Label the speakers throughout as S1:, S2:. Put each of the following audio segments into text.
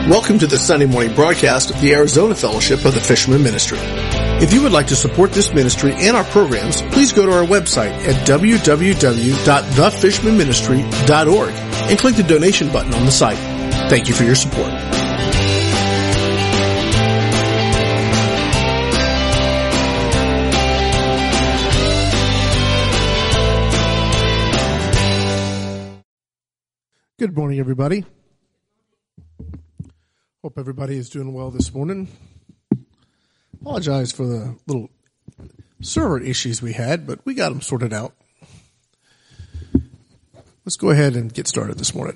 S1: Welcome to the Sunday morning broadcast of the Arizona Fellowship of the Fisherman Ministry. If you would like to support this ministry and our programs, please go to our website at www.thefishermanministry.org and click the donation button on the site. Thank you for your support.
S2: Good morning, everybody. Hope everybody is doing well this morning. Apologize for the little server issues we had, but we got them sorted out. Let's go ahead and get started this morning.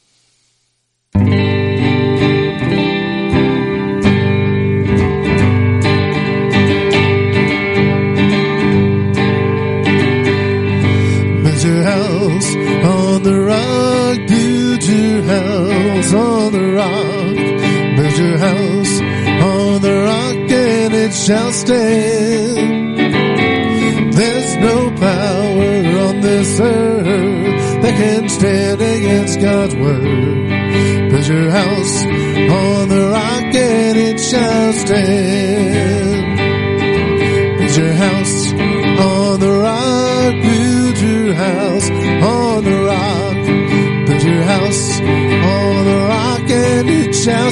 S2: Build your house on the rock, build your house on the rock. Build your house on the rock and it shall stand. There's no power on this earth that can stand against God's word. Build your house on the rock and it shall stand. Build your house on the rock, build your house on the rock. Build your house on the rock and it shall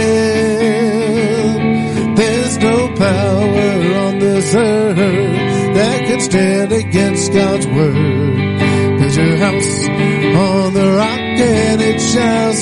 S2: stand. There's no power on this earth that can stand against God's word. Build your house on the rock and it shall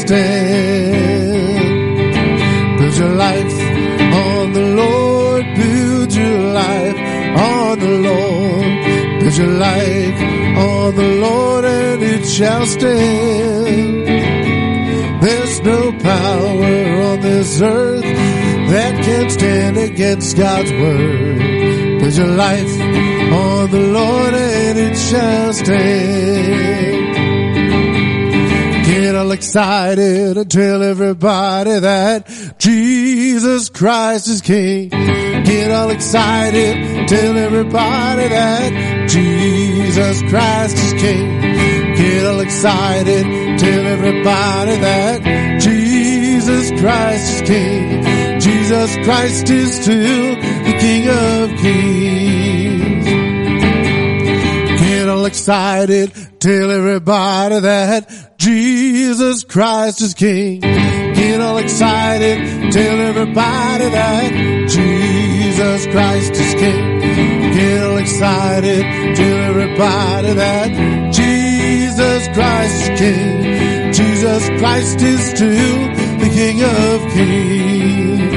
S2: stand. Build your life on the Lord, build your life on the Lord. Build your life on the Lord and it shall stand. There's no power on this earth that can stand against God's word. Build your life on the Lord and it shall stand. Get all excited and tell everybody that Jesus Christ is King. Get all excited, tell everybody that Jesus Christ is King. Get all excited, tell everybody that Jesus Christ is King. Jesus Christ is still the King of Kings. Get all excited, tell everybody that Jesus Christ is King. Get all excited, tell everybody that Jesus Christ is King. Get all excited, tell everybody that Jesus Christ is King. Jesus Christ is still the King of Kings.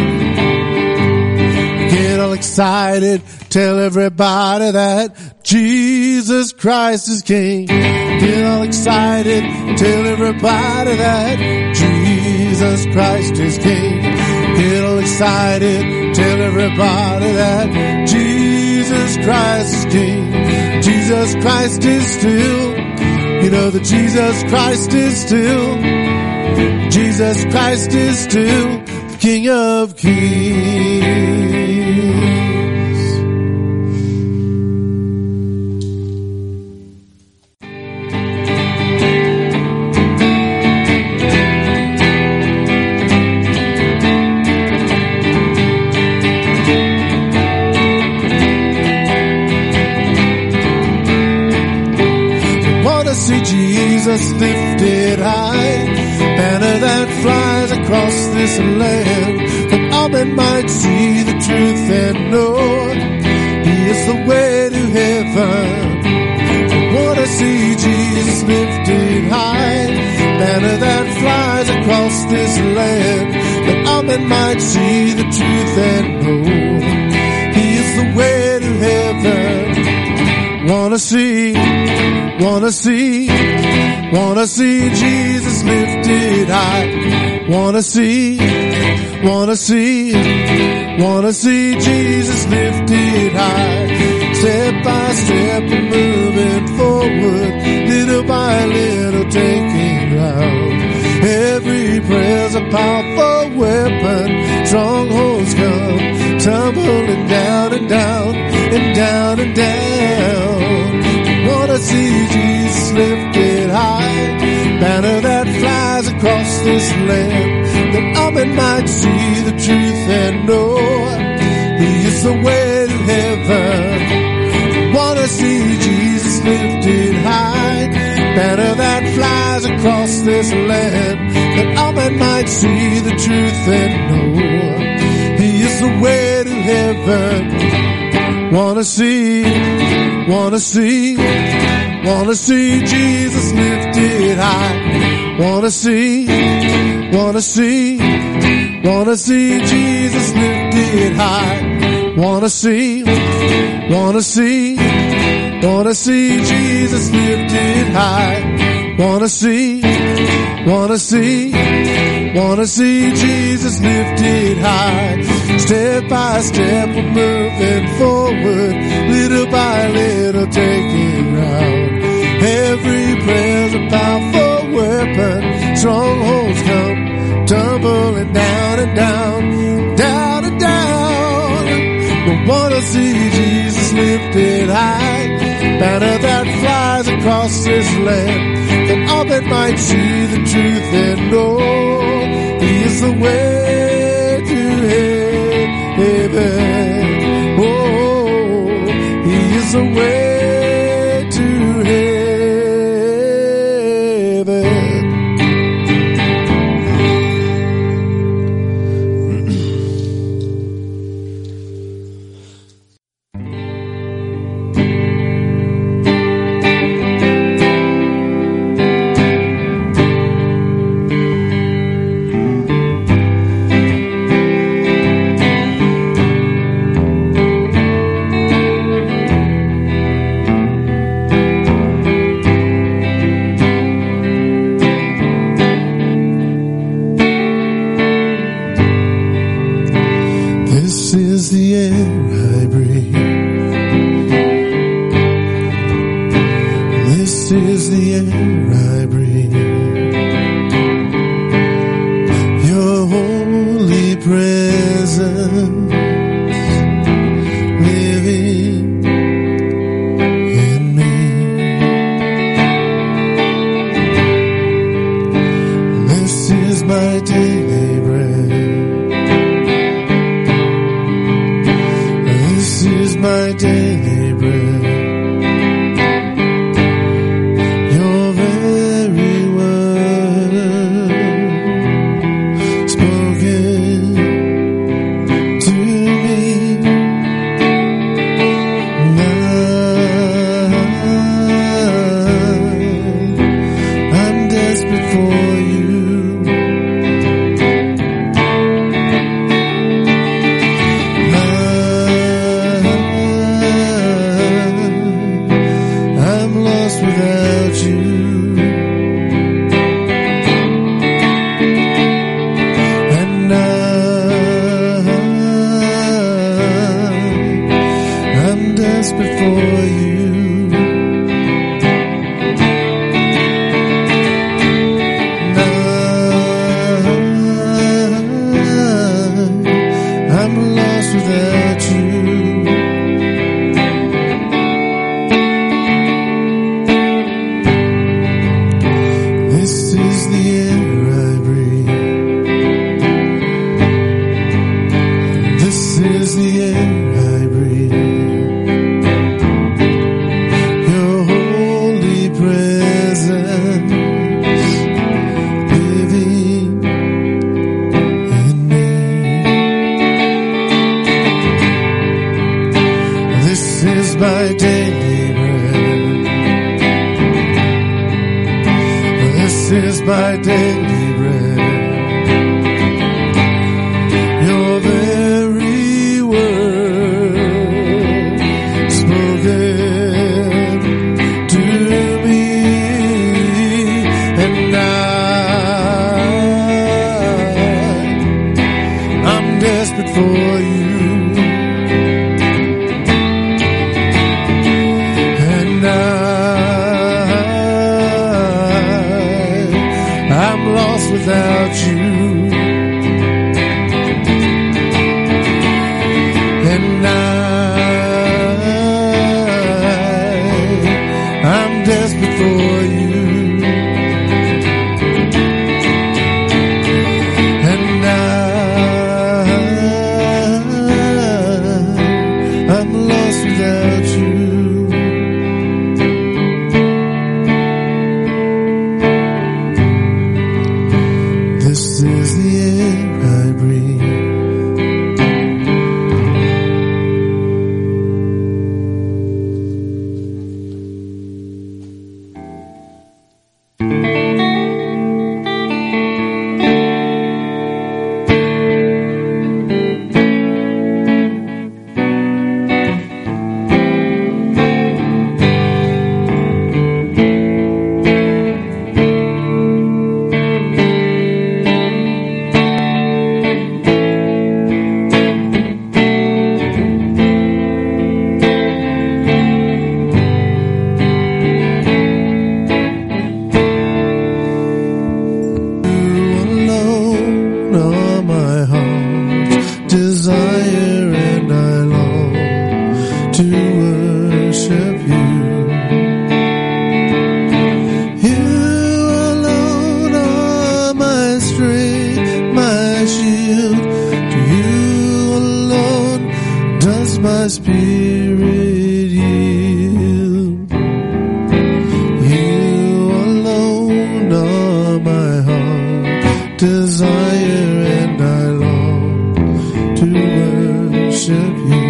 S2: Get all excited, tell everybody that Jesus Christ is King. Get all excited, tell everybody that Jesus Christ is King. Get all excited, tell everybody that Jesus Christ is King. Jesus Christ is still, you know that Jesus Christ is still, Jesus Christ is still the King of Kings. See Jesus lifted high, banner that flies across this land, that all men might see the truth and know He is the way to heaven. I wanna see Jesus lifted high, banner that flies across this land, that all men might see the truth and know He is the way to heaven. Wanna see Jesus lifted high. Wanna see Jesus lifted high. Step by step and moving forward, little by little taking ground. Every prayer's a powerful weapon. Strongholds come tumbling down and down and down and down. Wanna see Jesus lifted high, banner that flies across this land, that all men might see the truth and know He is the way to heaven. Wanna see Jesus lifted high, banner that flies across this land, that all men might see the truth and know He is the way to heaven. Wanna see Jesus lifted high. Wanna see Jesus lifted high. Wanna see Jesus lifted high. Wanna see Jesus lifted high. Step by step we're moving forward, little by little taking round. Every prayer's a powerful weapon. Strongholds come tumbling down and down, down and down. We wanna see Jesus lifted high, banner that flies across this land, that all men might see the truth and know He is the way to heaven. Oh, He is the way to heaven. I'm lost are my heart desire, and I long to worship you.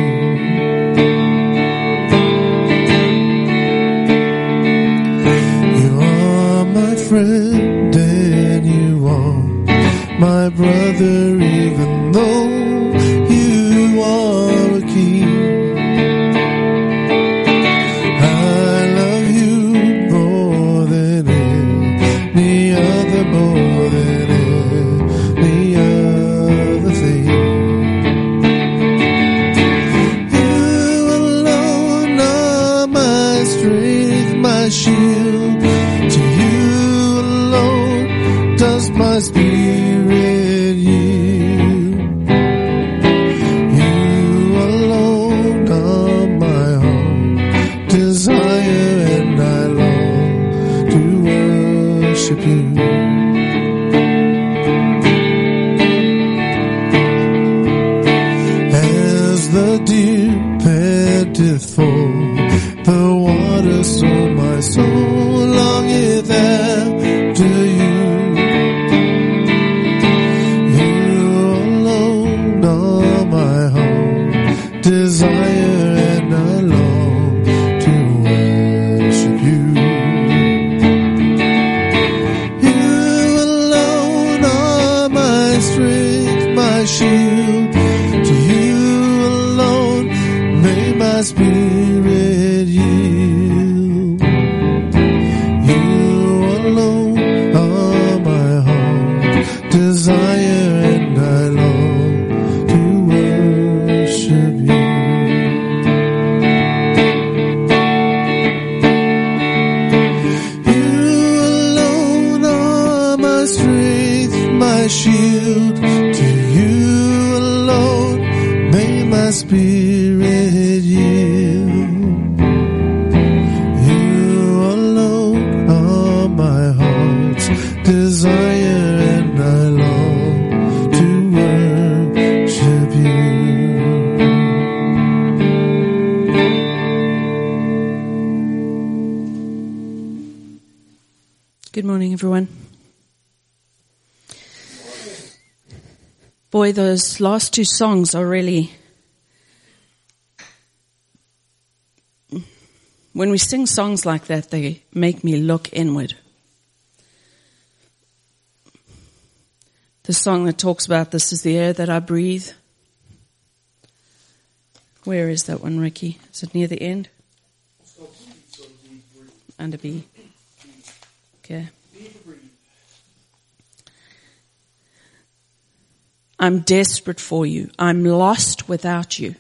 S2: You are my friend and you are my brother, even though you are a king. I love you more than any other, more than any other thing. You alone are my strength, my shield. To you alone does my spirit yield. You alone are my heart desire, and I long to worship you. As the deer panteth for the water, so my soul longeth after you. You alone are my heart desire, and I long to worship you. You alone are my strength, my shield. To you alone may my spirit yield. You alone are my heart desire, and I long to worship you. You alone are my strength, my shield. To you alone may my spirit yield. You alone are my heart's desire, and I long to worship you.
S3: Good morning, everyone. Boy, those last two songs are really... When we sing songs like that, they make me look inward. The song that talks about this is the air that I breathe. Where is that one, Ricky? Is it near the end? Under B. Okay. I'm desperate for you. I'm lost without you.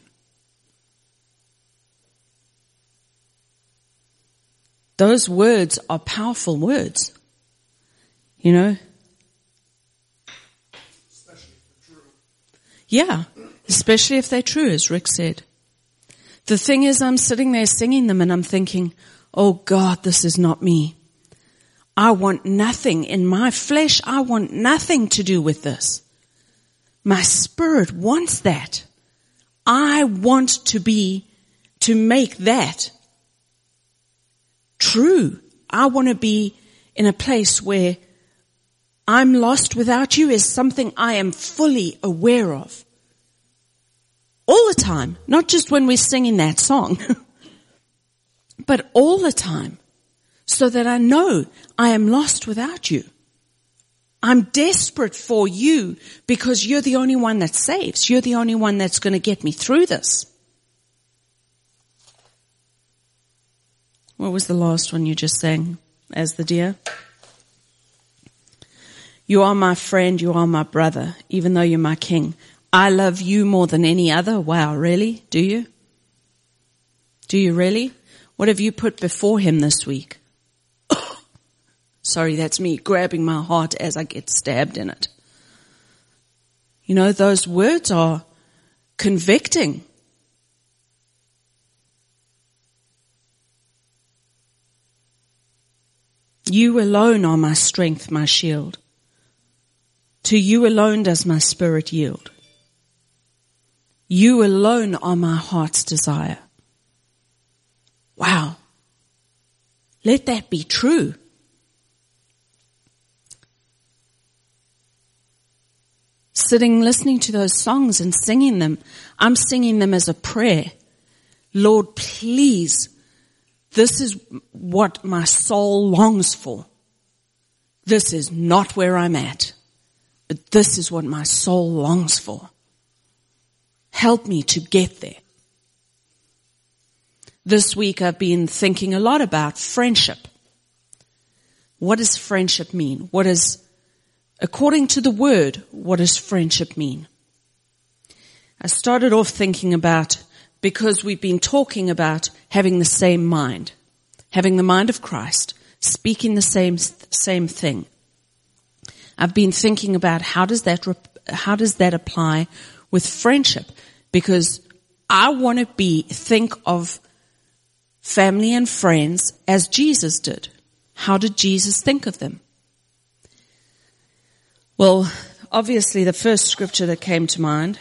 S3: Those words are powerful words. You know?
S1: Especially if they're true.
S3: Yeah, especially if they're true, as Rick said. The thing is, I'm sitting there singing them and I'm thinking, oh God, this is not me. I want nothing in my flesh. I want nothing to do with this. My spirit wants that. I want to make that true. I want to be in a place where I'm lost without you is something I am fully aware of. All the time, not just when we're singing that song, but all the time, so that I know I am lost without you. I'm desperate for you because you're the only one that saves. You're the only one that's going to get me through this. What was the last one you just sang as the deer? You are my friend, you are my brother, even though you're my king. I love you more than any other. Wow, really? Do you? Do you really? What have you put before him this week? Sorry, that's me grabbing my heart as I get stabbed in it. You know, those words are convicting. You alone are my strength, my shield. To you alone does my spirit yield. You alone are my heart's desire. Wow. Let that be true. sitting listening to those songs and singing them, I'm singing them as a prayer. Lord, please, this is what my soul longs for. This is not where I'm at, but this is what my soul longs for. Help me to get there. This week I've been thinking a lot about friendship. What does friendship mean? According to the word, what does friendship mean? I started off thinking about, because we've been talking about having the same mind, having the mind of Christ, speaking the same thing. I've been thinking about how does that apply with friendship? Because I want to think of family and friends as Jesus did. How did Jesus think of them? Well, obviously the first scripture that came to mind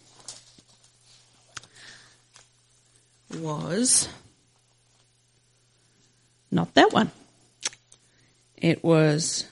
S3: was not that one. It was,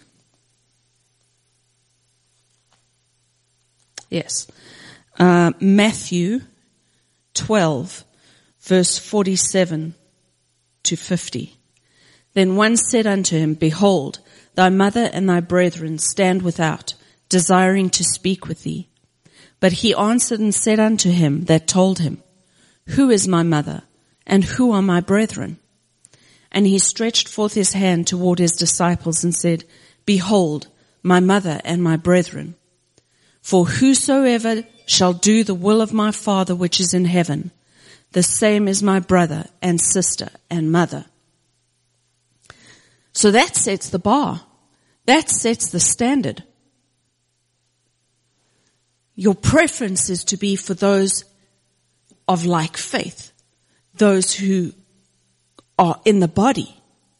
S3: Matthew 12, verse 47 to 50. Then one said unto him, Behold, thy mother and thy brethren stand without, desiring to speak with thee. But he answered and said unto him that told him, Who is my mother, and who are my brethren? And he stretched forth his hand toward his disciples and said, Behold, my mother and my brethren. For whosoever shall do the will of my Father which is in heaven, the same is my brother and sister and mother. So that sets the bar. That sets the standard. Your preference is to be for those of like faith, those who are in the body.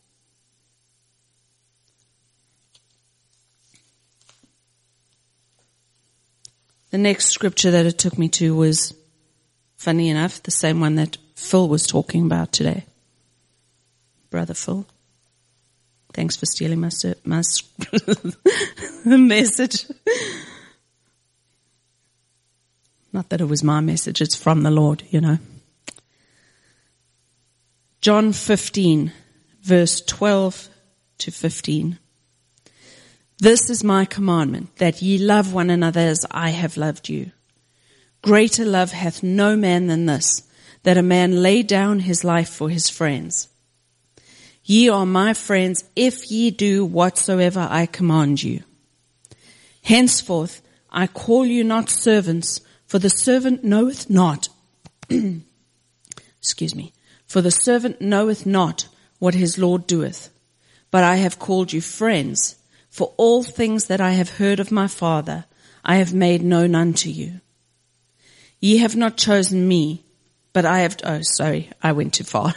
S3: The next scripture that it took me to was, funny enough, the same one that Phil was talking about today. Brother Phil. Thanks for stealing my message. Not that it was my message, it's from the Lord, you know. John 15, verse 12 to 15. This is my commandment, that ye love one another as I have loved you. Greater love hath no man than this, that a man lay down his life for his friends. Ye are my friends if ye do whatsoever I command you. Henceforth I call you not servants, for the servant knoweth not, for the servant knoweth not what his Lord doeth. But I have called you friends, for all things that I have heard of my Father I have made known unto you. Ye have not chosen me, but I went too far.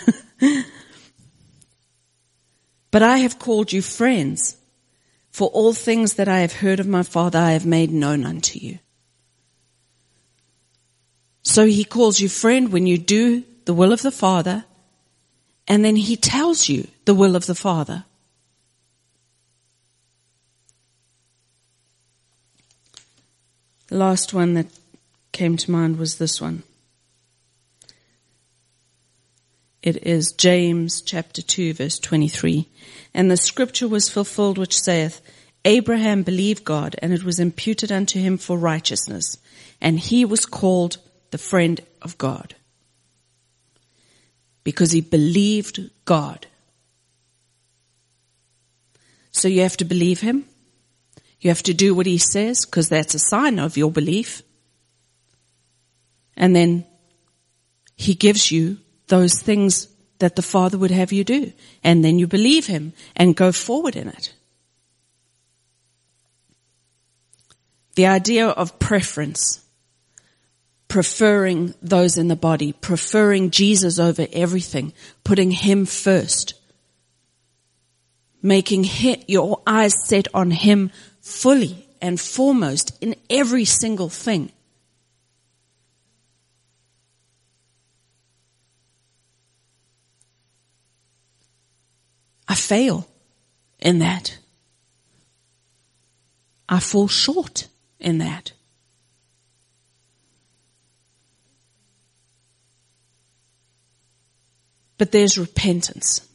S3: But I have called you friends, for all things that I have heard of my Father I have made known unto you. So he calls you friend when you do the will of the Father, and then he tells you the will of the Father. The last one that came to mind was this one. It is James chapter 2 verse 23. And the scripture was fulfilled which saith, Abraham believed God, and it was imputed unto him for righteousness. And he was called the friend of God. Because he believed God. So you have to believe him. You have to do what he says, because that's a sign of your belief. And then he gives you those things that the Father would have you do. And then you believe him and go forward in it. The idea of preference, preferring those in the body, preferring Jesus over everything, putting him first, making your eyes set on him fully and foremost in every single thing. I fail in that. I fall short in that. But there's repentance.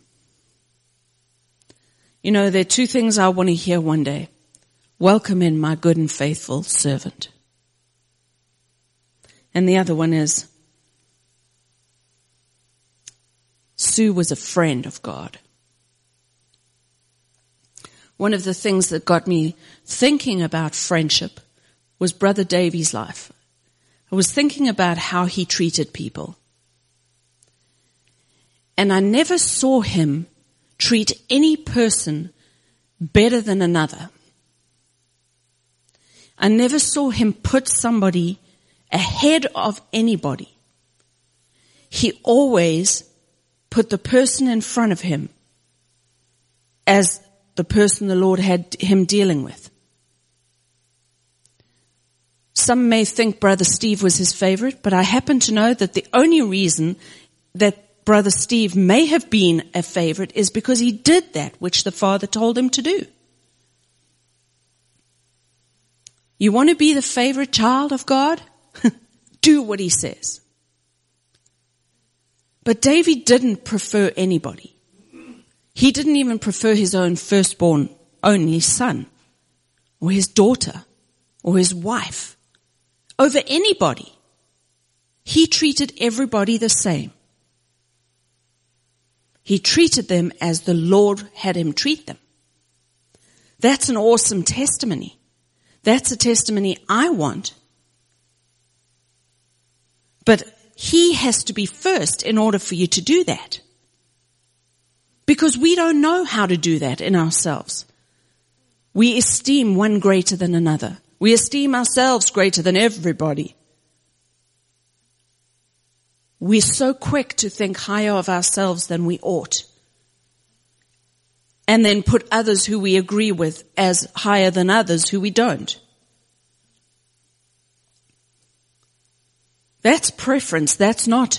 S3: You know, there are two things I want to hear one day. Welcome in, my good and faithful servant. And the other one is, Sue was a friend of God. One of the things that got me thinking about friendship was Brother Davy's life. I was thinking about how he treated people. And I never saw him treat any person better than another. I never saw him put somebody ahead of anybody. He always put the person in front of him as the person the Lord had him dealing with. Some may think Brother Steve was his favorite, but I happen to know that the only reason that Brother Steve may have been a favorite is because he did that which the Father told him to do. You want to be the favorite child of God? Do what he says. But David didn't prefer anybody. He didn't even prefer his own firstborn, only son, or his daughter, or his wife, over anybody. He treated everybody the same. He treated them as the Lord had him treat them. That's an awesome testimony. That's a testimony I want. But he has to be first in order for you to do that. Because we don't know how to do that in ourselves. We esteem one greater than another. We esteem ourselves greater than everybody. We're so quick to think higher of ourselves than we ought. And then put others who we agree with as higher than others who we don't. That's preference. That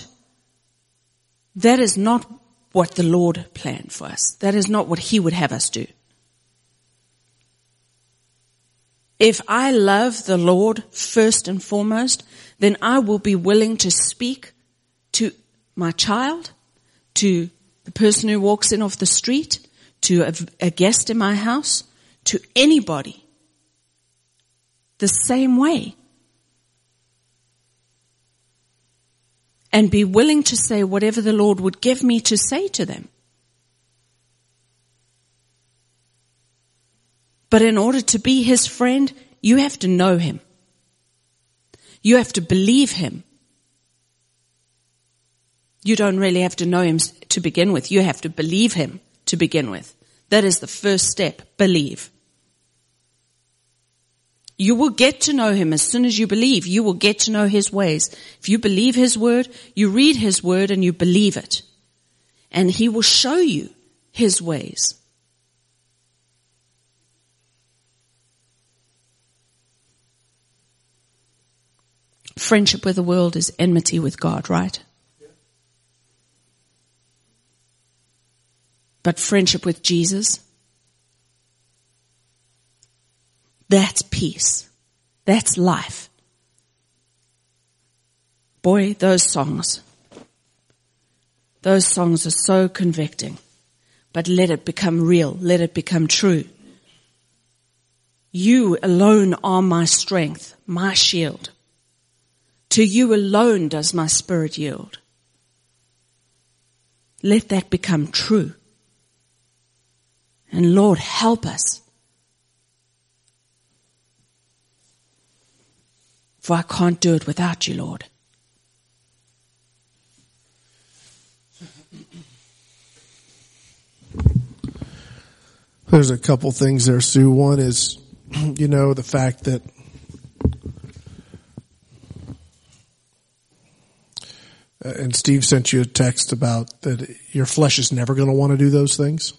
S3: is not what the Lord planned for us. That is not what he would have us do. If I love the Lord first and foremost, then I will be willing to speak to my child, to the person who walks in off the street, to a guest in my house, to anybody, the same way. And be willing to say whatever the Lord would give me to say to them. But in order to be his friend, you have to know him. You have to believe him. You don't really have to know him to begin with. You have to believe him to begin with. That is the first step. Believe. You will get to know him as soon as you believe. You will get to know his ways. If you believe his word, you read his word and you believe it. And he will show you his ways. Friendship with the world is enmity with God, right? But friendship with Jesus, that's peace. That's life. Boy, those songs are so convicting. But let it become real. Let it become true. You alone are my strength, my shield. To you alone does my spirit yield. Let that become true. And Lord, help us. For I can't do it without you, Lord.
S1: There's a couple things there, Sue. One is, the fact that and Steve sent you a text about that your flesh is never going to want to do those things.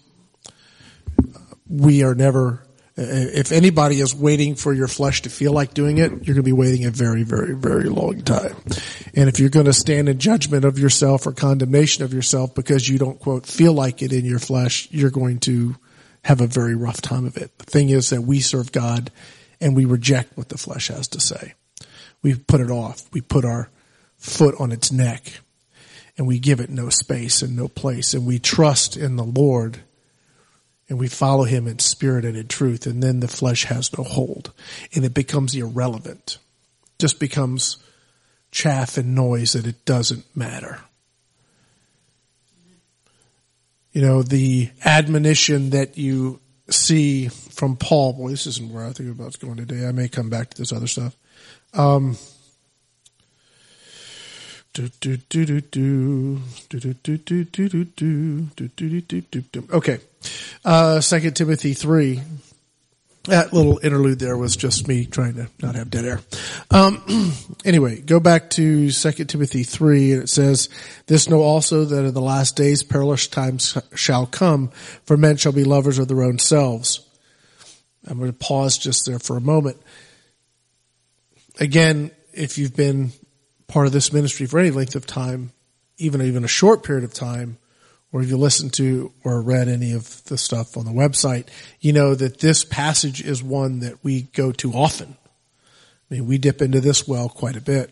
S1: We are never, if anybody is waiting for your flesh to feel like doing it, you're going to be waiting a very, very, very long time. And if you're going to stand in judgment of yourself or condemnation of yourself because you don't, quote, feel like it in your flesh, you're going to have a very rough time of it. The thing is that we serve God and we reject what the flesh has to say. We put it off. We put our foot on its neck. and we give it no space and no place, and we trust in the Lord, and we follow him in spirit and in truth, and then the flesh has no hold, and it becomes irrelevant. Just becomes chaff and noise, and it doesn't matter. You know, the admonition that you see from Paul, boy, this isn't where I think about going today. I may come back to this other stuff. Okay. 2 Timothy 3. That little interlude there was just me trying to not have dead air. Anyway, go back to 2 Timothy 3, and it says, "This know also that in the last days perilous times shall come, for men shall be lovers of their own selves." I'm going to pause just there for a moment. Again, if you've been part of this ministry for any length of time, even a short period of time, or if you listened to or read any of the stuff on the website, you know that this passage is one that we go to often. I mean, we dip into this well quite a bit.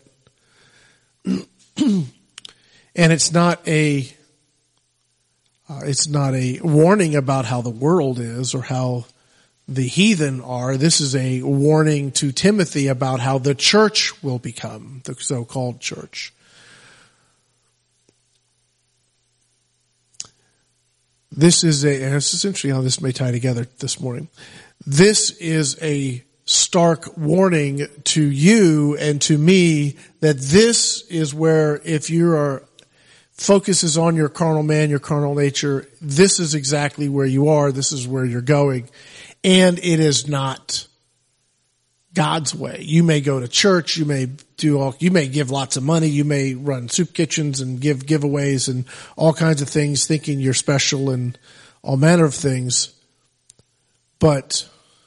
S1: And it's not a warning about how the world is or how the heathen are. This is a warning to Timothy about how the church will become, the so-called church. This is it's interesting how this may tie together this morning. This is a stark warning to you and to me that this is where, if your focus is on your carnal man, your carnal nature, this is exactly where you are. This is where you're going. And it is not God's way. You may go to church, you may give lots of money, you may run soup kitchens and give giveaways and all kinds of things, thinking you're special and all manner of things. But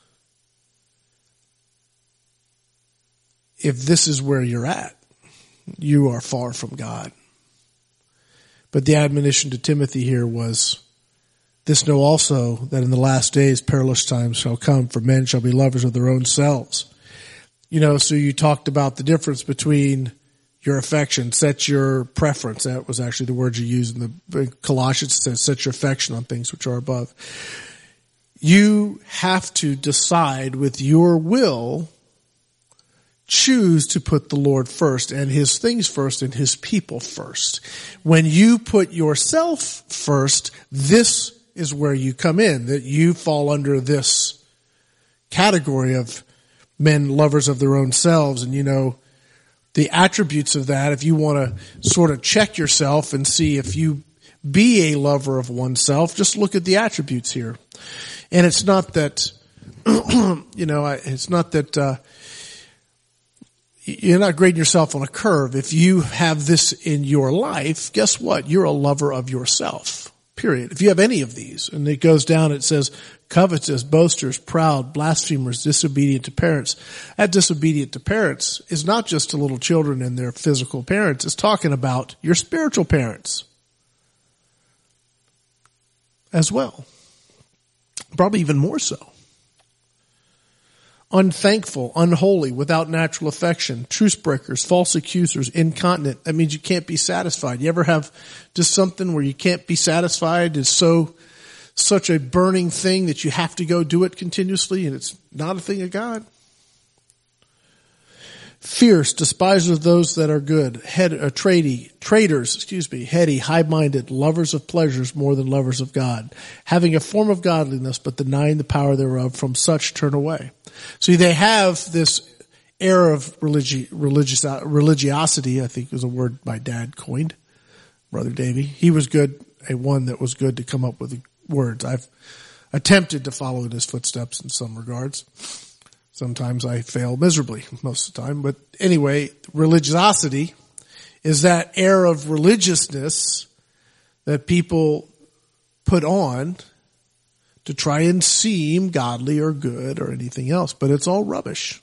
S1: if this is where you're at, you are far from God. But the admonition to Timothy here was, "This know also that in the last days perilous times shall come, for men shall be lovers of their own selves." You know, so you talked about the difference between your affection, set your preference. That was actually the word you used in the Colossians. It says, set your affection on things which are above. You have to decide with your will, choose to put the Lord first and his things first and his people first. When you put yourself first, this is where you come in, that you fall under this category of men lovers of their own selves. And you know, the attributes of that, if you want to sort of check yourself and see if you be a lover of oneself, just look at the attributes here. And it's not that, it's not that, you're not grading yourself on a curve. If you have this in your life, guess what? You're a lover of yourself. Period. If you have any of these, and it goes down, it says covetous, boasters, proud, blasphemers, disobedient to parents. That disobedient to parents is not just to little children and their physical parents. It's talking about your spiritual parents as well. Probably even more so. Unthankful, unholy, without natural affection, truce breakers, false accusers, incontinent. That means you can't be satisfied. You ever have just something where you can't be satisfied? It's such a burning thing that you have to go do it continuously, and it's not a thing of God. Fierce, despisers of those that are good, traitors, heady, high-minded, lovers of pleasures more than lovers of God, having a form of godliness but denying the power thereof, from such turn away. See, they have this air of religiosity, I think was a word my dad coined, Brother Davy. He was good, one that was good to come up with words. I've attempted to follow in his footsteps in some regards. Sometimes I fail miserably, most of the time. But anyway, religiosity is that air of religiousness that people put on to try and seem godly or good or anything else. But it's all rubbish.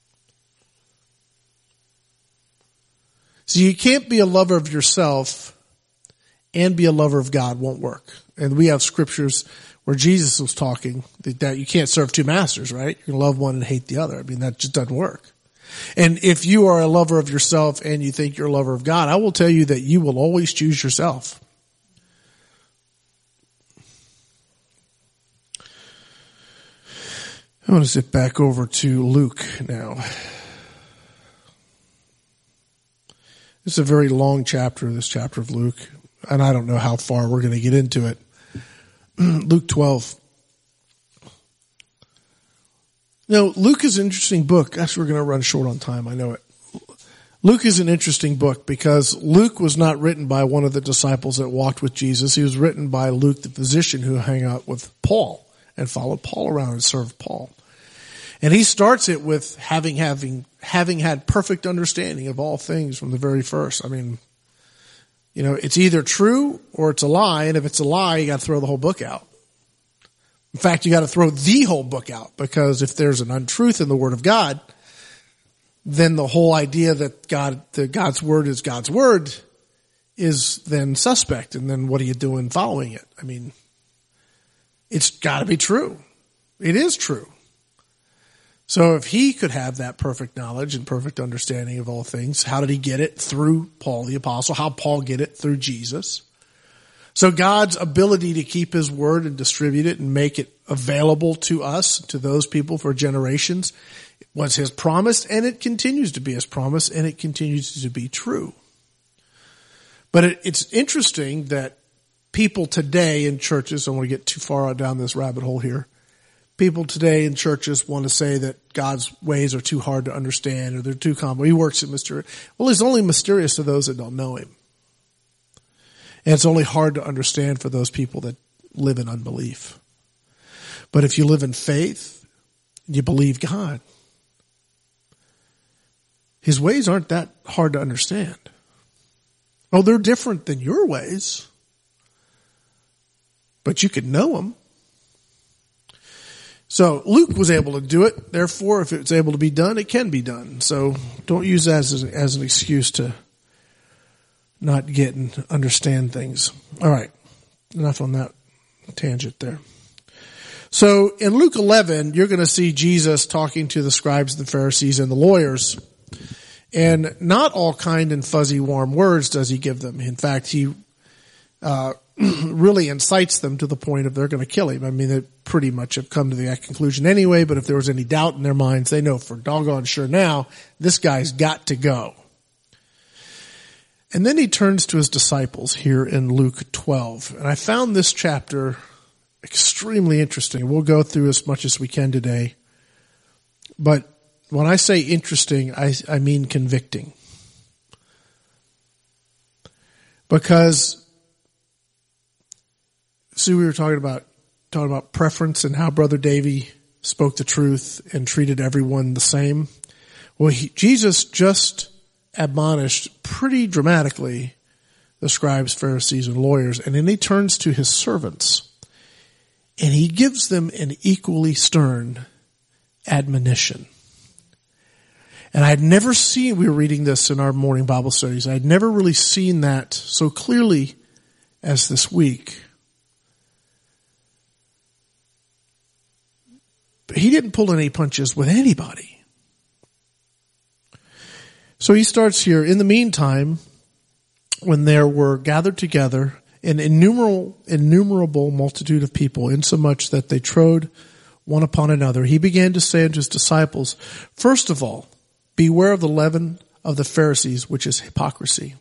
S1: So you can't be a lover of yourself and be a lover of God. Won't work. And we have scriptures where Jesus was talking that you can't serve two masters, right? You can love one and hate the other. I mean, that just doesn't work. And if you are a lover of yourself and you think you're a lover of God, I will tell you that you will always choose yourself. I want to zip back over to Luke now. It's a very long chapter, this chapter of Luke, and I don't know how far we're going to get into it. Luke 12. Now, Luke is an interesting book. Gosh, we're going to run short on time. I know it. Luke is an interesting book because Luke was not written by one of the disciples that walked with Jesus. He was written by Luke, the physician who hung out with Paul and followed Paul around and served Paul. And he starts it with having had perfect understanding of all things from the very first. I mean, you know, it's either true or it's a lie. And if it's a lie, you got to throw the whole book out. In fact, you got to throw the whole book out, because if there's an untruth in the Word of God, then the whole idea that God's Word is God's Word is then suspect. And then what are you doing following it? I mean, it's got to be true. It is true. So if he could have that perfect knowledge and perfect understanding of all things, how did he get it? Through Paul the Apostle. How Paul get it? Through Jesus. So God's ability to keep his word and distribute it and make it available to us, to those people for generations, was his promise, and it continues to be his promise, and it continues to be true. But it's interesting that people today in churches, I don't want to get too far down this rabbit hole here, people today in churches want to say that God's ways are too hard to understand or they're too complex. He works in mysterious. Well, he's only mysterious to those that don't know him. And it's only hard to understand for those people that live in unbelief. But if you live in faith, you believe God, his ways aren't that hard to understand. Oh, they're different than your ways, but you can know them. So Luke was able to do it. Therefore, if it's able to be done, it can be done. So don't use that as an excuse to not get and understand things. All right. Enough on that tangent there. So in Luke 11, you're going to see Jesus talking to the scribes, the Pharisees, and the lawyers. And not all kind and fuzzy warm words does he give them. In fact, he really incites them to the point of they're going to kill him. I mean, they pretty much have come to that conclusion anyway, but if there was any doubt in their minds, they know for doggone sure now, this guy's got to go. And then he turns to his disciples here in Luke 12. And I found this chapter extremely interesting. We'll go through as much as we can today. But when I say interesting, I mean convicting. Because, see, we were talking about preference and how Brother Davey spoke the truth and treated everyone the same. Well, Jesus just admonished pretty dramatically the scribes, Pharisees, and lawyers, and then he turns to his servants and he gives them an equally stern admonition. And I had never seen, we were reading this in our morning Bible studies, I had never really seen that so clearly as this week. But he didn't pull any punches with anybody. So he starts here, in the meantime, when there were gathered together an innumerable multitude of people, insomuch that they trode one upon another, he began to say unto his disciples, first of all, beware of the leaven of the Pharisees, which is hypocrisy.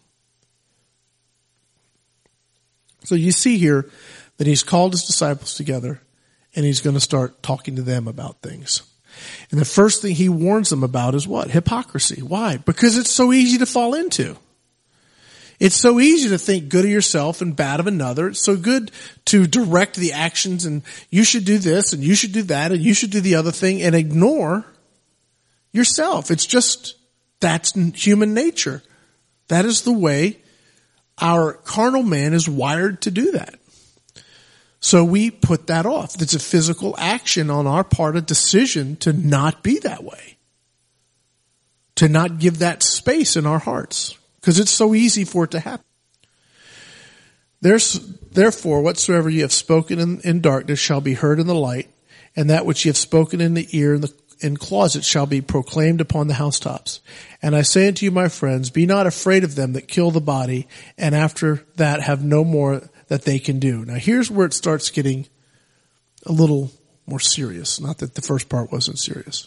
S1: So you see here that he's called his disciples together and he's going to start talking to them about things. And the first thing he warns them about is what? Hypocrisy. Why? Because it's so easy to fall into. It's so easy to think good of yourself and bad of another. It's so good to direct the actions and you should do this and you should do that and you should do the other thing and ignore yourself. It's just, that's human nature. That is the way our carnal man is wired to do that. So we put that off. It's a physical action on our part, a decision to not be that way. To not give that space in our hearts. Because it's so easy for it to happen. Therefore, whatsoever ye have spoken in darkness shall be heard in the light, and that which ye have spoken in the ear in closets shall be proclaimed upon the housetops. And I say unto you, my friends, be not afraid of them that kill the body, and after that have no more that they can do. Now here's where it starts getting a little more serious. Not that the first part wasn't serious.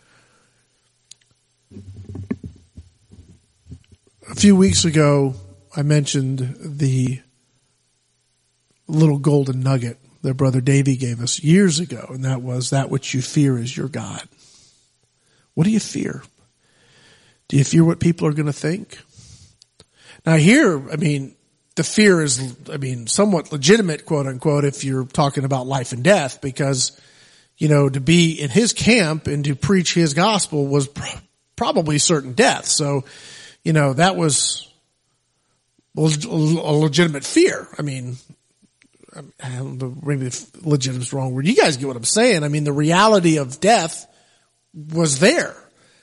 S1: A few weeks ago, I mentioned the little golden nugget that Brother Davy gave us years ago, and that was, that which you fear is your God. What do you fear? Do you fear what people are going to think? Now here, the fear is, somewhat legitimate, quote unquote, if you're talking about life and death, because, to be in his camp and to preach his gospel was probably certain death. So, that was a legitimate fear. I don't know, maybe legitimate is the wrong word. You guys get what I'm saying. The reality of death was there.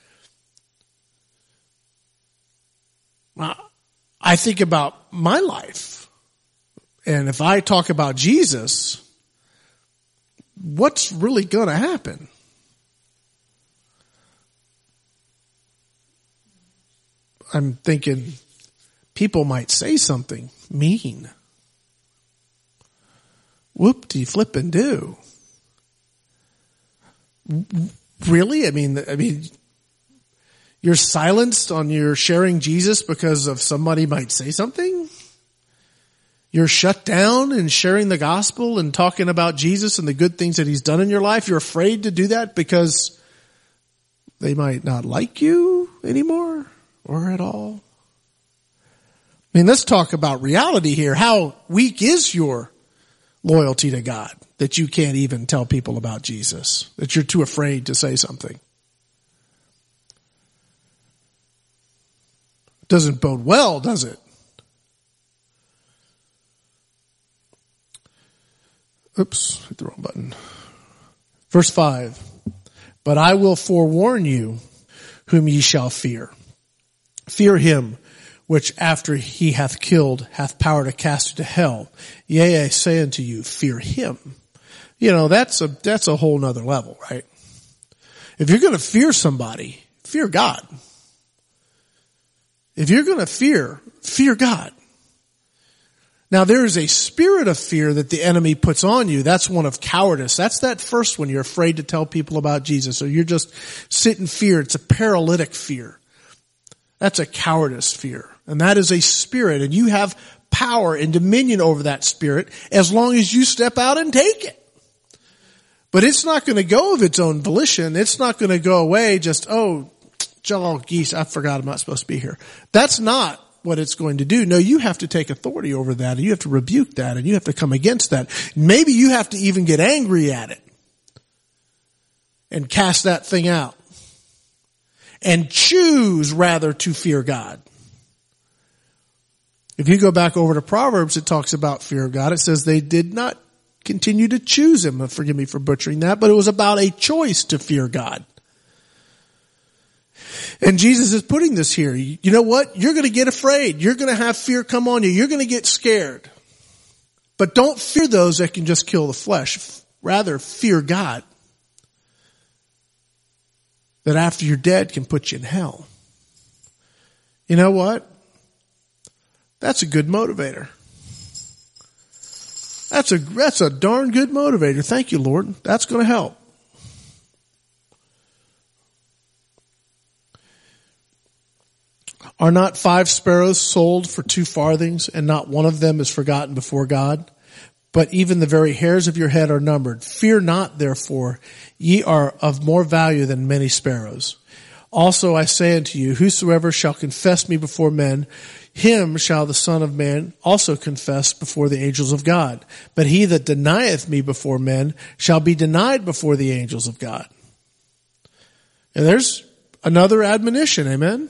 S1: I think about my life. And if I talk about Jesus, what's really going to happen? I'm thinking people might say something mean. Whoop-de-flip-and-do. Really? You're silenced on your sharing Jesus because of somebody might say something? You're shut down in sharing the gospel and talking about Jesus and the good things that he's done in your life? You're afraid to do that because they might not like you anymore or at all? Let's talk about reality here. How weak is your loyalty to God that you can't even tell people about Jesus, that you're too afraid to say something? Doesn't bode well, does it? Oops, hit the wrong button. Verse 5. But I will forewarn you whom ye shall fear. Fear him which after he hath killed hath power to cast into hell. Yea, I say unto you, fear him. That's a whole nother level, right? If you're going to fear somebody, fear God. If you're going to fear God. Now there is a spirit of fear that the enemy puts on you. That's one of cowardice. That's that first one. You're afraid to tell people about Jesus. So you're just sit in fear. It's a paralytic fear. That's a cowardice fear. And that is a spirit. And you have power and dominion over that spirit as long as you step out and take it. But it's not going to go of its own volition. It's not going to go away just, geese, I forgot I'm not supposed to be here. That's not what it's going to do. No, you have to take authority over that, and you have to rebuke that, and you have to come against that. Maybe you have to even get angry at it and cast that thing out and choose rather to fear God. If you go back over to Proverbs, it talks about fear of God. It says they did not continue to choose him. Forgive me for butchering that, but it was about a choice to fear God. And Jesus is putting this here. You know what? You're going to get afraid. You're going to have fear come on you. You're going to get scared. But don't fear those that can just kill the flesh. Rather, fear God, that after you're dead can put you in hell. You know what? That's a good motivator. That's a darn good motivator. Thank you, Lord. That's going to help. Are not 5 sparrows sold for 2 farthings, and not one of them is forgotten before God? But even the very hairs of your head are numbered. Fear not, therefore, ye are of more value than many sparrows. Also I say unto you, whosoever shall confess me before men, him shall the Son of Man also confess before the angels of God. But he that denieth me before men shall be denied before the angels of God. And there's another admonition, amen?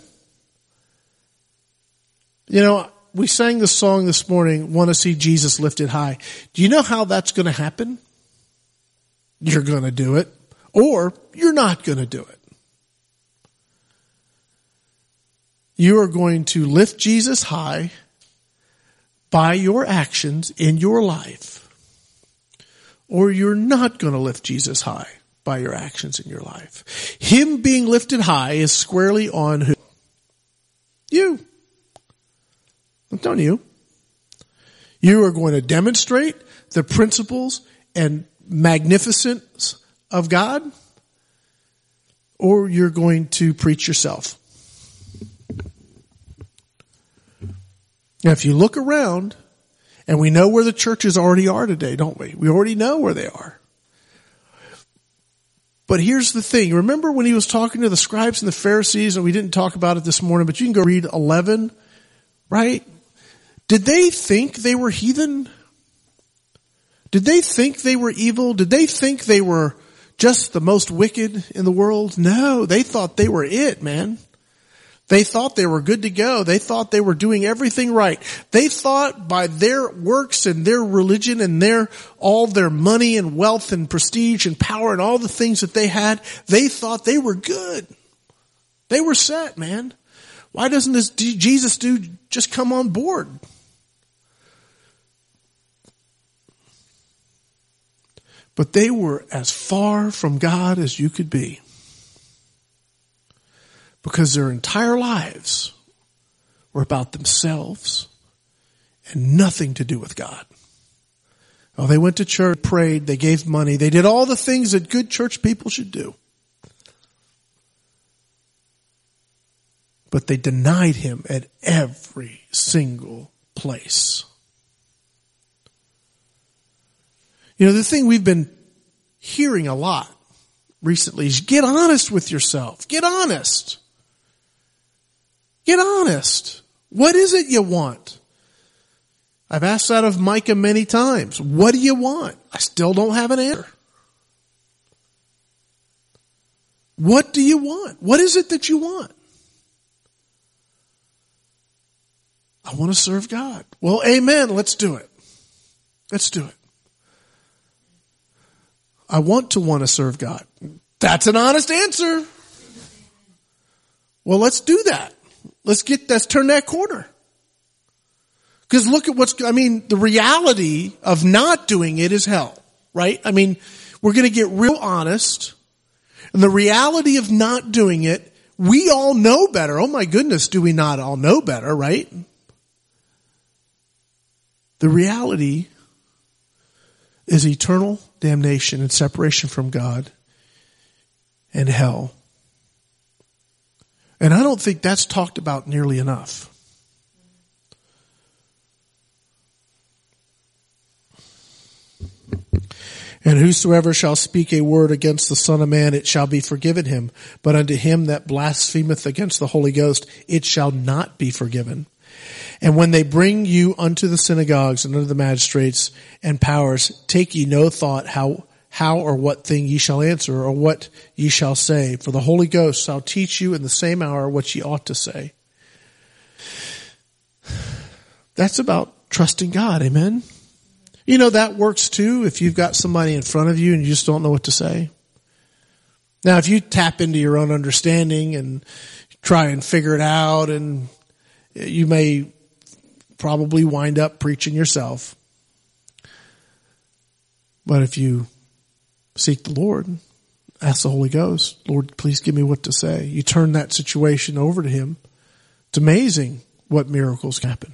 S1: We sang the song this morning, Want to See Jesus Lifted High. Do you know how that's going to happen? You're going to do it, or you're not going to do it. You are going to lift Jesus high by your actions in your life, or you're not going to lift Jesus high by your actions in your life. Him being lifted high is squarely on who? You. I'm telling you. You are going to demonstrate the principles and magnificence of God, or you're going to preach yourself. Now, if you look around, and we know where the churches already are today, don't we? We already know where they are. But here's the thing. Remember when he was talking to the scribes and the Pharisees, and we didn't talk about it this morning, but you can go read 11, right? Did they think they were heathen? Did they think they were evil? Did they think they were just the most wicked in the world? No, they thought they were it, man. They thought they were good to go. They thought they were doing everything right. They thought by their works and their religion and all their money and wealth and prestige and power and all the things that they had, they thought they were good. They were set, man. Why doesn't this Jesus dude just come on board? But they were as far from God as you could be. Because their entire lives were about themselves and nothing to do with God. Oh, they went to church, prayed, they gave money, they did all the things that good church people should do. But they denied him at every single place. You know, the thing we've been hearing a lot recently is get honest with yourself. Get honest. Get honest. What is it you want? I've asked that of Micah many times. What do you want? I still don't have an answer. What do you want? What is it that you want? I want to serve God. Well, amen. Let's do it. Let's do it. I want to serve God. That's an honest answer. Well, let's do that. Let's turn that corner. Because look at the reality of not doing it is hell, right? I mean, we're going to get real honest. And the reality of not doing it, we all know better. Oh my goodness, do we not all know better, right? The reality is eternal damnation and separation from God and hell. And I don't think that's talked about nearly enough. And whosoever shall speak a word against the Son of Man, it shall be forgiven him. But unto him that blasphemeth against the Holy Ghost, it shall not be forgiven. And when they bring you unto the synagogues and unto the magistrates and powers, take ye no thought how or what thing ye shall answer, or what ye shall say. For the Holy Ghost shall teach you in the same hour what ye ought to say. That's about trusting God, amen? You know, that works too if you've got somebody in front of you and you just don't know what to say. Now, if you tap into your own understanding and try and figure it out, and you may probably wind up preaching yourself. But if you seek the Lord, ask the Holy Ghost, Lord, please give me what to say. You turn that situation over to him. It's amazing what miracles happen.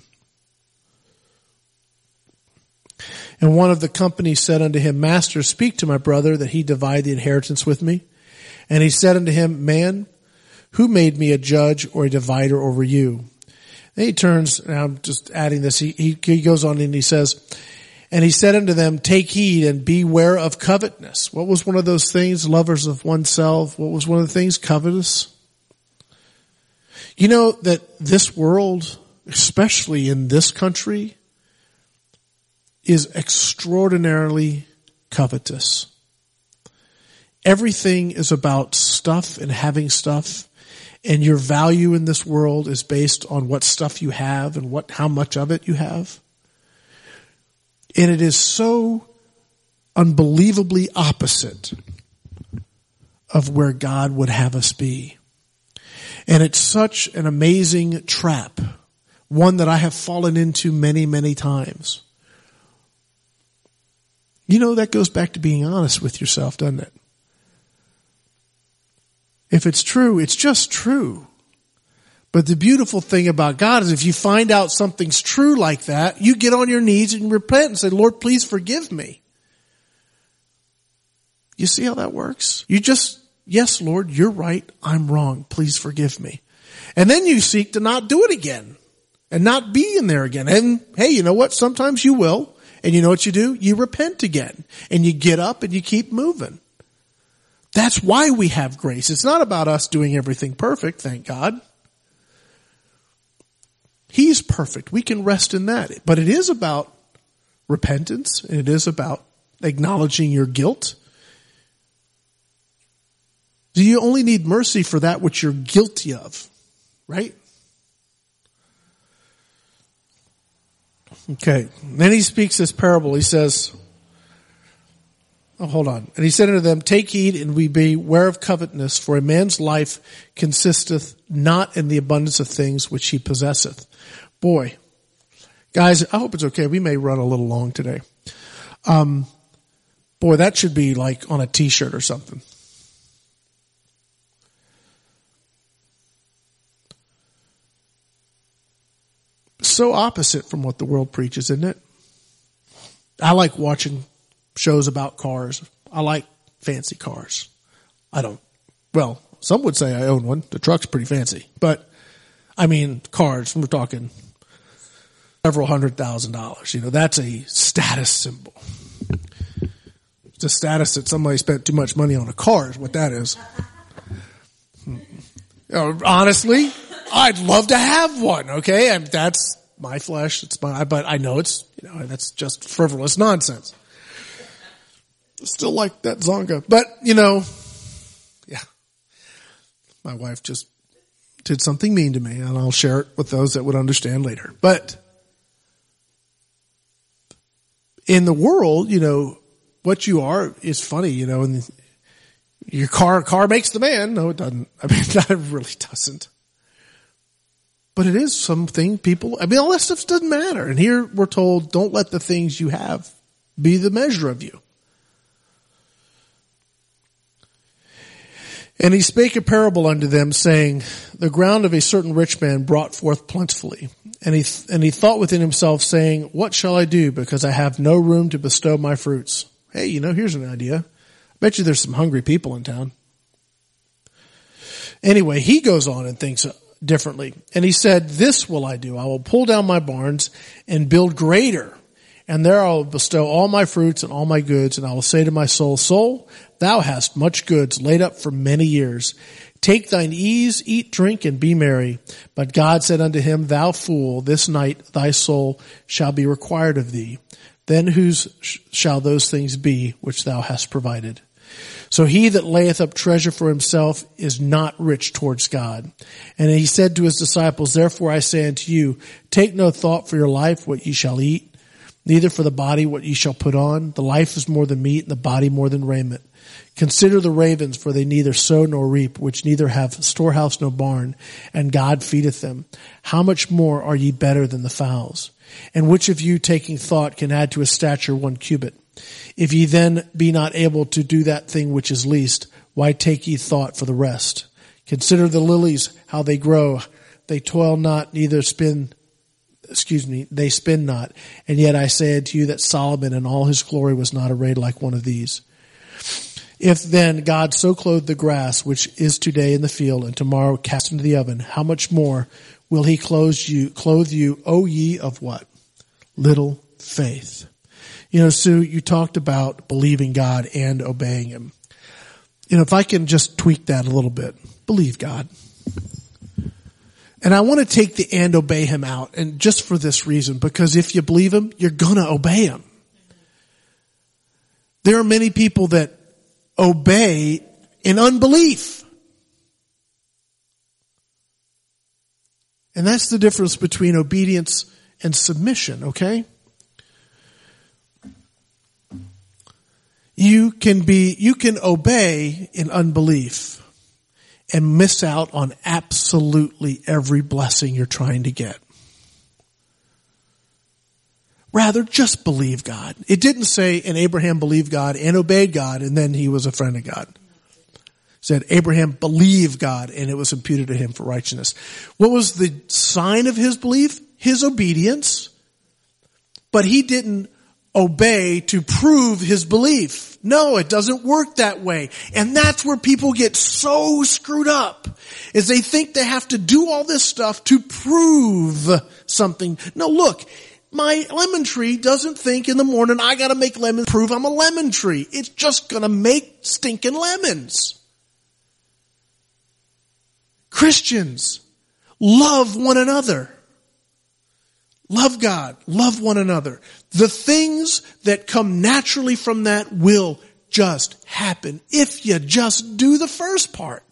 S1: And one of the company said unto him, Master, speak to my brother that he divide the inheritance with me. And he said unto him, Man, who made me a judge or a divider over you? Then he turns, and I'm just adding this, he goes on and he says, and he said unto them, Take heed and beware of covetousness. What was one of those things? Lovers of oneself. What was one of the things? Covetous. You know that this world, especially in this country, is extraordinarily covetous. Everything is about stuff and having stuff. And your value in this world is based on what stuff you have and how much of it you have. And it is so unbelievably opposite of where God would have us be. And it's such an amazing trap, one that I have fallen into many, many times. You know, that goes back to being honest with yourself, doesn't it? If it's true, it's just true. But the beautiful thing about God is if you find out something's true like that, you get on your knees and repent and say, Lord, please forgive me. You see how that works? You just, yes, Lord, you're right. I'm wrong. Please forgive me. And then you seek to not do it again and not be in there again. And hey, you know what? Sometimes you will. And you know what you do? You repent again and you get up and you keep moving. That's why we have grace. It's not about us doing everything perfect, thank God. He's perfect. We can rest in that. But it is about repentance. And it is about acknowledging your guilt. Do you only need mercy for that which you're guilty of? Right? Okay. Then he speaks this parable. He says, hold on. And he said unto them, take heed and we beware of covetousness, for a man's life consisteth not in the abundance of things which he possesseth. Boy. Guys, I hope it's okay. We may run a little long today. Boy, that should be like on a t-shirt or something. So opposite from what the world preaches, isn't it? I like watching shows about cars. I like fancy cars. Well, some would say I own one. The truck's pretty fancy. But, I mean, cars, we're talking several $100,000. You know, that's a status symbol. It's a status that somebody spent too much money on a car is what that is. Honestly, I'd love to have one, okay? And that's my flesh. But I know that's just frivolous nonsense. Still like that Zonga. But, yeah. My wife just did something mean to me, and I'll share it with those that would understand later. But in the world, what you are is funny, and your car makes the man. No, it doesn't. I mean, that really doesn't. But it is something all that stuff doesn't matter. And here we're told, don't let the things you have be the measure of you. And he spake a parable unto them, saying, the ground of a certain rich man brought forth plentifully. And he thought within himself, saying, what shall I do, because I have no room to bestow my fruits? Hey, here's an idea. I bet you there's some hungry people in town. Anyway, he goes on and thinks differently. And he said, this will I do. I will pull down my barns and build greater. And there I will bestow all my fruits and all my goods. And I will say to my soul, soul, thou hast much goods laid up for many years. Take thine ease, eat, drink, and be merry. But God said unto him, thou fool, this night thy soul shall be required of thee. Then whose shall those things be which thou hast provided? So he that layeth up treasure for himself is not rich towards God. And he said to his disciples, therefore I say unto you, take no thought for your life, what ye shall eat, neither for the body what ye shall put on. The life is more than meat, and the body more than raiment. Consider the ravens, for they neither sow nor reap, which neither have storehouse nor barn, and God feedeth them. How much more are ye better than the fowls? And which of you, taking thought, can add to his stature 1 cubit? If ye then be not able to do that thing which is least, why take ye thought for the rest? Consider the lilies, how they grow. They toil not, they spin not. And yet I say unto you that Solomon in all his glory was not arrayed like one of these. If then God so clothe the grass, which is today in the field, and tomorrow cast into the oven, how much more will he clothe you, O ye of what? Little faith. Sue, you talked about believing God and obeying him. If I can just tweak that a little bit, believe God. And I want to take the and obey him out, and just for this reason, because if you believe him, you're gonna obey him. There are many people that obey in unbelief. And that's the difference between obedience and submission, okay? You can obey in unbelief and miss out on absolutely every blessing you're trying to get. Rather, just believe God. It didn't say, and Abraham believed God and obeyed God, and then he was a friend of God. said Abraham believed God and it was imputed to him for righteousness. What was the sign of his belief? His obedience. But he didn't obey to prove his belief. No, it doesn't work that way. And that's where people get so screwed up, is they think they have to do all this stuff to prove something. No, look, my lemon tree doesn't think in the morning, I gotta make lemons, prove I'm a lemon tree. It's just gonna make stinking lemons. Christians, love one another. Love God. Love one another. The things that come naturally from that will just happen if you just do the first part.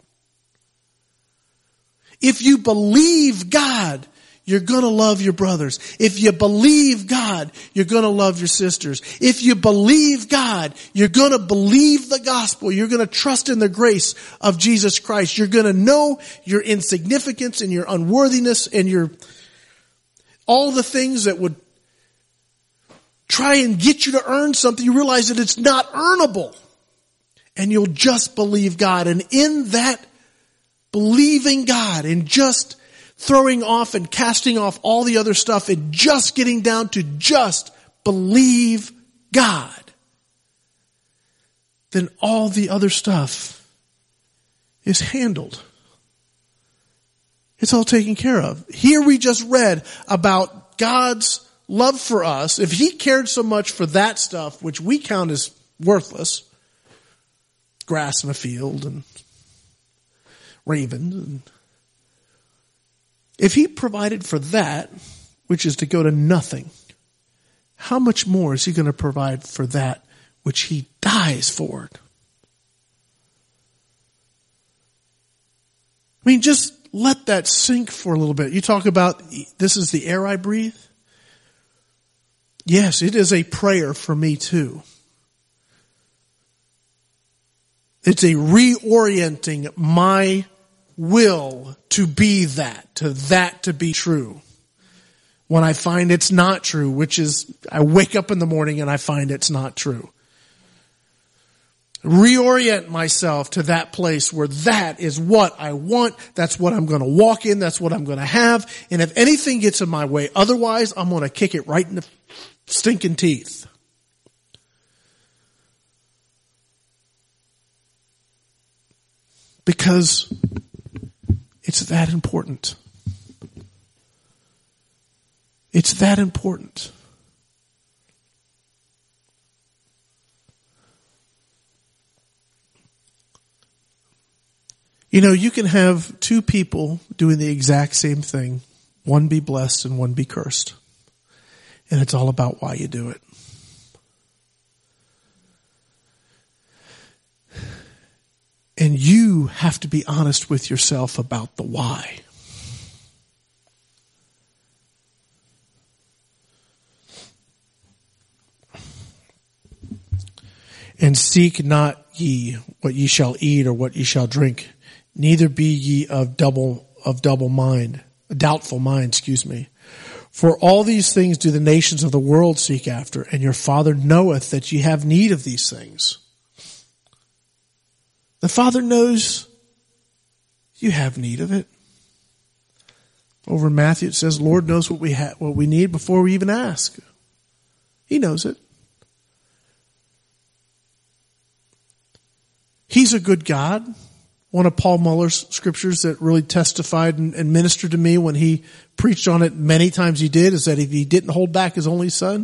S1: If you believe God, you're gonna love your brothers. If you believe God, you're gonna love your sisters. If you believe God, you're gonna believe the gospel. You're gonna trust in the grace of Jesus Christ. You're gonna know your insignificance and your unworthiness and your all the things that would try and get you to earn something. You realize that it's not earnable. And you'll just believe God. And in that believing God and just throwing off and casting off all the other stuff and just getting down to just believe God, then all the other stuff is handled. It's all taken care of. Here we just read about God's love for us. If he cared so much for that stuff, which we count as worthless, grass in a field and ravens, and if he provided for that, which is to go to nothing, how much more is he going to provide for that which he dies for? I mean, just let that sink for a little bit. You talk about, this is the air I breathe. Yes, it is a prayer for me too. It's a reorienting my will to be that to be true. When I find it's not true, which is, I wake up in the morning and I find it's not true. Reorient myself to that place where that is what I want. That's what I'm going to walk in. That's what I'm going to have. And if anything gets in my way, otherwise I'm going to kick it right in the stinking teeth. Because it's that important. It's that important. You know, you can have two people doing the exact same thing. One be blessed and one be cursed. And it's all about why you do it. And you have to be honest with yourself about the why. And seek not ye what ye shall eat or what ye shall drink. Neither be ye of doubtful mind. For all these things do the nations of the world seek after, and your Father knoweth that ye have need of these things. The Father knows you have need of it. Over in Matthew it says, Lord knows what we need before we even ask. He knows it. He's a good God. One of Paul Muller's scriptures that really testified and ministered to me when he preached on it many times he did is that if he didn't hold back his only son,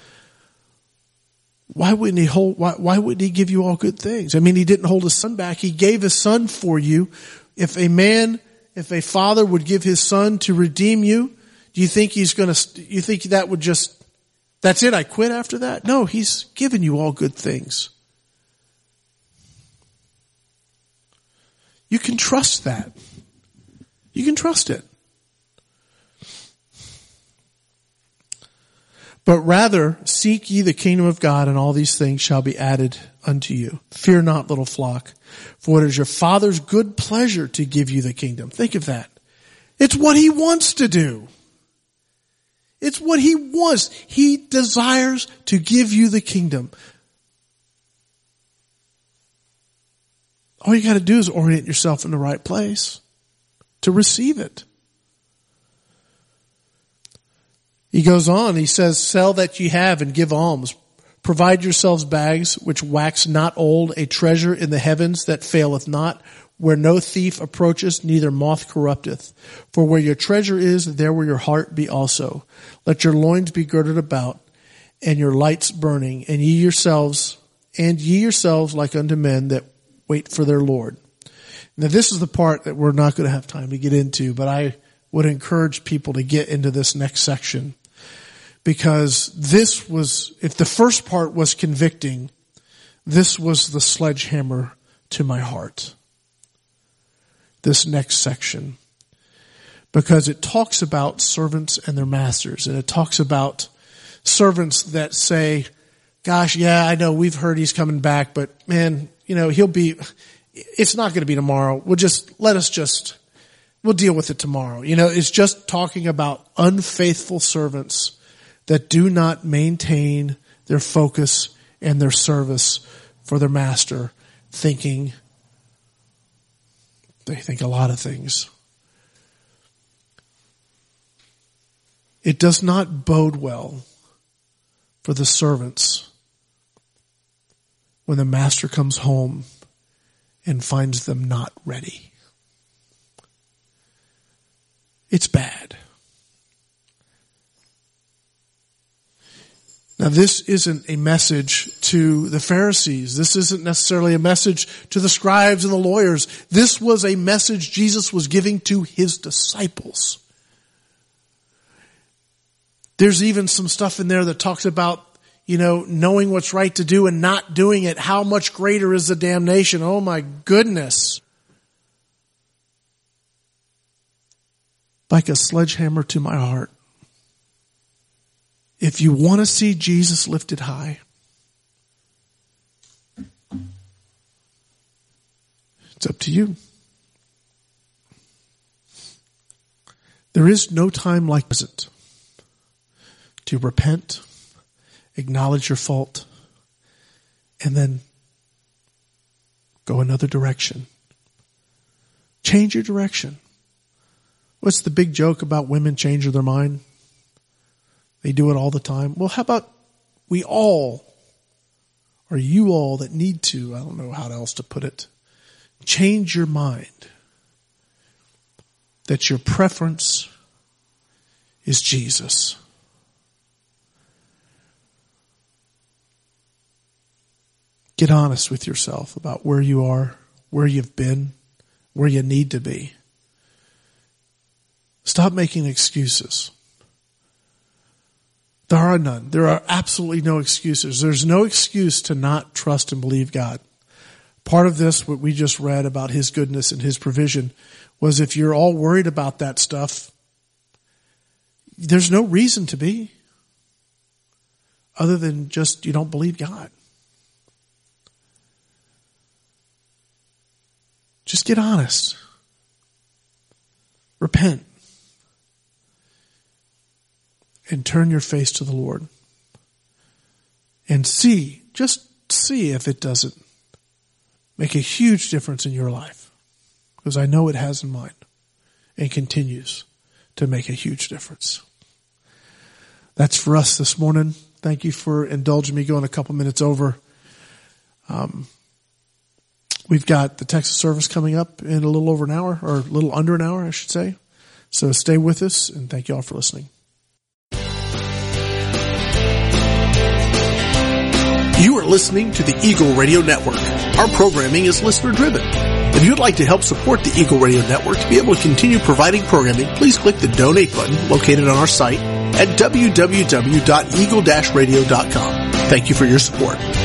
S1: why wouldn't he give you all good things? I mean, he didn't hold his son back. He gave his son for you. If a father would give his son to redeem you, do you think you think that would just, that's it, I quit after that? No, he's given you all good things. You can trust that. You can trust it. But rather, seek ye the kingdom of God, and all these things shall be added unto you. Fear not, little flock, for it is your Father's good pleasure to give you the kingdom. Think of that. It's what he wants to do. It's what he wants. He desires to give you the kingdom. All you got to do is orient yourself in the right place to receive it. He goes on, he says, sell that ye have and give alms. Provide yourselves bags which wax not old, a treasure in the heavens that faileth not, where no thief approacheth, neither moth corrupteth. For where your treasure is, there will your heart be also. Let your loins be girded about, and your lights burning, and ye yourselves like unto men that wait for their Lord. Now this is the part that we're not going to have time to get into, but I would encourage people to get into this next section. Because this was, if the first part was convicting, this was the sledgehammer to my heart. This next section. Because it talks about servants and their masters. And it talks about servants that say, gosh, yeah, I know we've heard he's coming back, but man, it's not going to be tomorrow. We'll deal with it tomorrow. It's just talking about unfaithful servants that do not maintain their focus and their service for their master, they think a lot of things. It does not bode well for the servants when the master comes home and finds them not ready. It's bad. Now this isn't a message to the Pharisees. This isn't necessarily a message to the scribes and the lawyers. This was a message Jesus was giving to his disciples. There's even some stuff in there that talks about, knowing what's right to do and not doing it. How much greater is the damnation? Oh my goodness. Like a sledgehammer to my heart. If you want to see Jesus lifted high, it's up to you. There is no time like present to repent, acknowledge your fault, and then go another direction. Change your direction. What's the big joke about women changing their mind? They do it all the time. Well, how about we all, or you all that need to, I don't know how else to put it, change your mind that your preference is Jesus. Get honest with yourself about where you are, where you've been, where you need to be. Stop making excuses. There are none. There are absolutely no excuses. There's no excuse to not trust and believe God. Part of this, what we just read about his goodness and his provision, was if you're all worried about that stuff, there's no reason to be other than just you don't believe God. Just get honest. Repent. And turn your face to the Lord. And just see if it doesn't make a huge difference in your life. Because I know it has in mine. And continues to make a huge difference. That's for us this morning. Thank you for indulging me going a couple minutes over. We've got the Texas service coming up in a little over an hour, or a little under an hour, I should say. So stay with us, and thank you all for listening.
S4: You are listening to the Eagle Radio Network. Our programming is listener driven. If you'd like to help support the Eagle Radio Network to be able to continue providing programming, please click the donate button located on our site at www.eagle-radio.com. Thank you for your support.